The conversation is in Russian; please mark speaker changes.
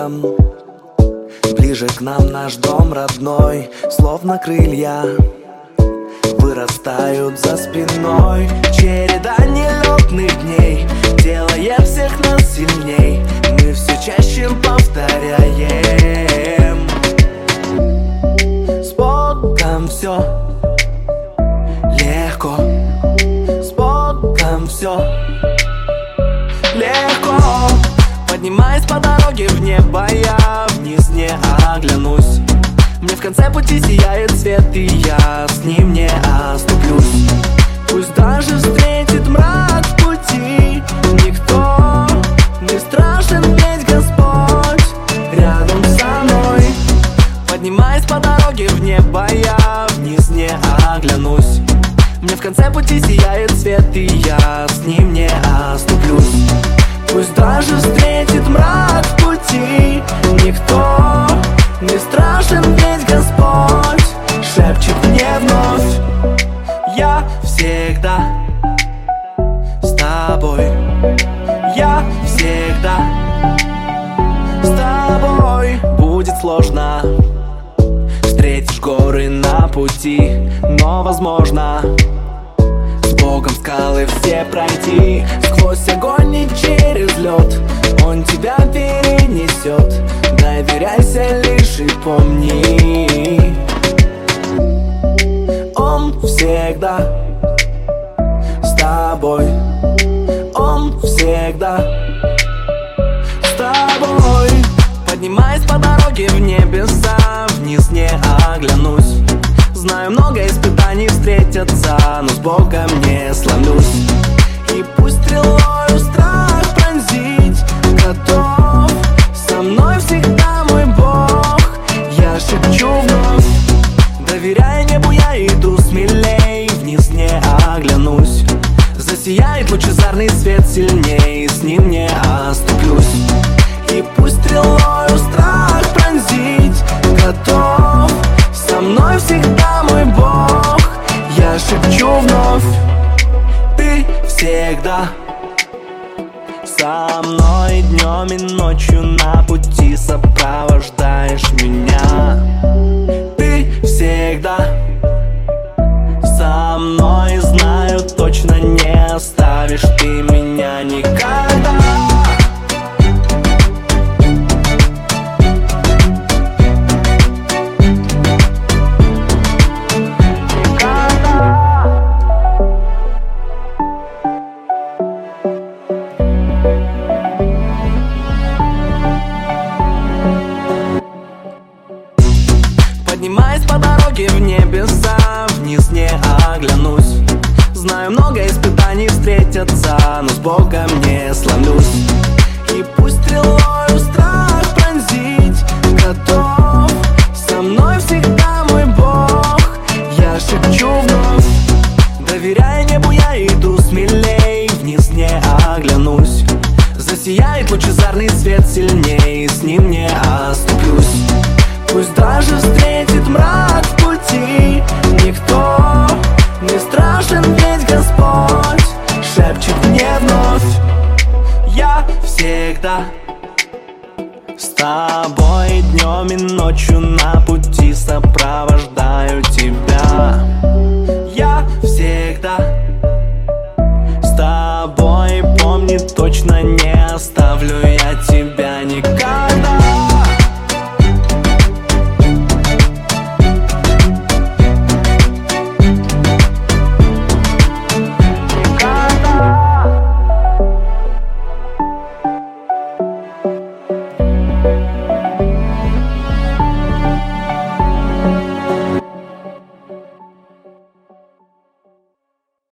Speaker 1: городом. Ближе к нам наш дом родной, словно крылья вырастают за спиной. Череда нелетных дней делает всех нас сильней. Мы все чаще повторяем: с Богом все легко, с Богом все легко. Поднимаясь по дороге в небо, я вниз не оглянусь. Мне в конце пути сияет свет, и я с ним не оступлюсь. Пусть даже встретит мрак в пути, никто не страшен, ведь Господь рядом со мной. Поднимаясь по дороге в небо, я вниз не оглянусь. Мне в конце пути сияет свет, и я с ним не оступлюсь. Пусть даже встретит мрак в пути, никто не страшен, ведь Господь шепчет мне вновь: я всегда с тобой, я всегда с тобой. Будет сложно, встретишь горы на пути, но возможно с Богом скалы все пройти. Сквозь огонь и через лед Он тебя перенесет. Доверяйся лишь и помни, Он всегда с тобой, Он всегда с тобой. Поднимаясь по дороге в небеса, вниз не оглянусь. Знаю, много испытаний встретятся, но с Богом не сломлюсь. И пусть стрелою страх пронзить готов, со мной всегда мой Бог. Я шепчу вновь, доверяя небу, я иду смелей, вниз не оглянусь. Засияет лучезарный свет сильней, с ним не оступлюсь. И пусть стрелою страх пронзить готов, со мной всегда мой Бог. Я шепчу вновь: ты всегда со мной днем и ночью на пути сопровождаешь меня. Ты всегда со мной, знаю, точно не оставишь ты меня никогда. Поднимаясь по дороге в небеса, вниз не оглянусь. Знаю, много испытаний встретятся, но с Богом не сломлюсь. И пусть стрелою страх пронзить готов, со мной всегда мой Бог. Я шепчу вновь, доверяя небу, я иду смелей, вниз не оглянусь. Засияет лучезарный свет сильней, с ним не оступлюсь. Пусть даже встретит мрак в пути, никто не страшен, ведь Господь шепчет мне вновь: я всегда с тобой, днем и ночью на пути сопровождаю тебя. Я всегда с тобой, помни, точно не оставлю я тебя никогда.